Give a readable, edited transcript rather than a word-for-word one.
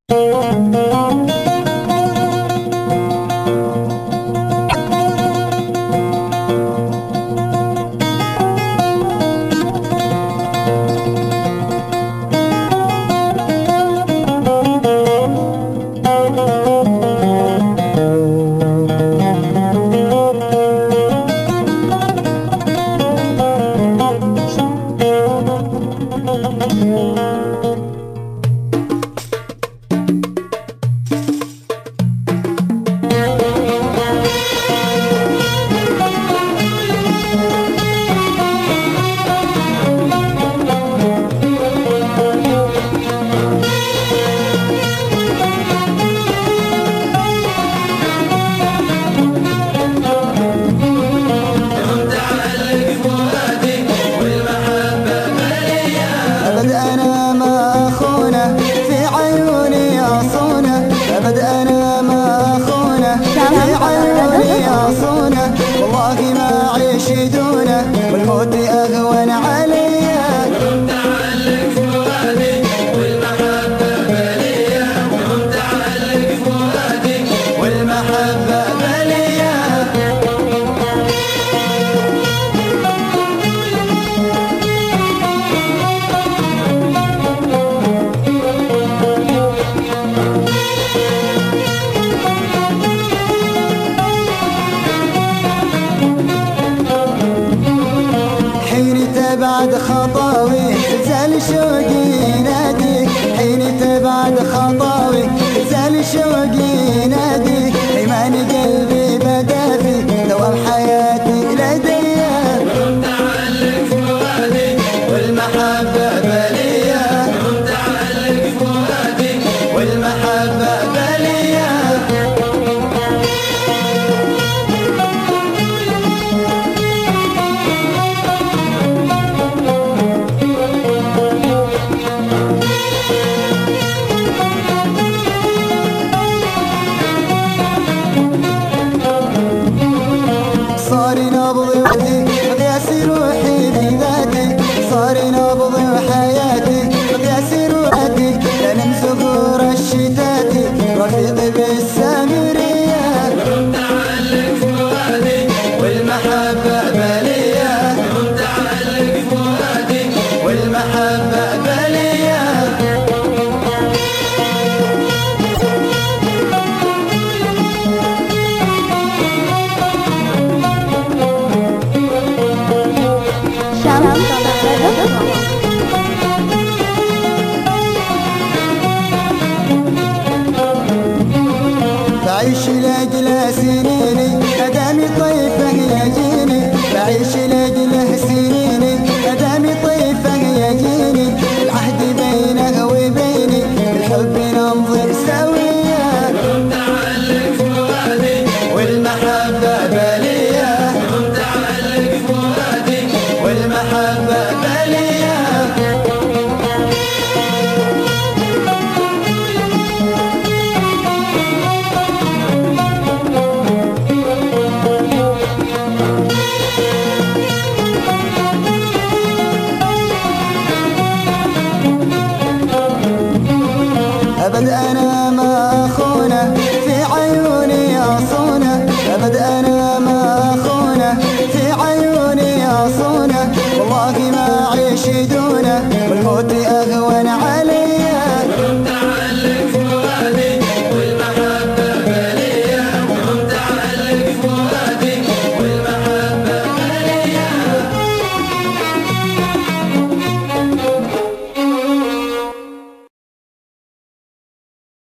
والله ما عيش دونه والموت أهون علي. متعلق فؤادي والمحبة بلية، متعلق فؤادي والمحبة بلية. بعد خطاوي زال شوقي يناديك، حين تبعد خطاوي زال شوقي يناديك. ايمان قلبي بدافي دوام حياتي لدي. متعلق فؤادي والمحبة بلية، متعلق فؤادي والمحبة بلية. صار نبضي مقياس روحي بذاتي، صار نبضي وحياتي مقياس روحي. لأن زهور الشتاتي رفيقي بالسامرية. متعلق فؤادي والمحبة بلية، متعلق فؤادي والمحبة بلية. بعيش لأجله سنيني أدامي طيفه يجيني، بعيش لأجله سنيني أدامي طيفه يجيني. العهد بينه وبيني بالحب نمضي سوية. متعلق فؤادي والمحبة بلية، متعلق فؤادي والمحبة بلية. أبد أنا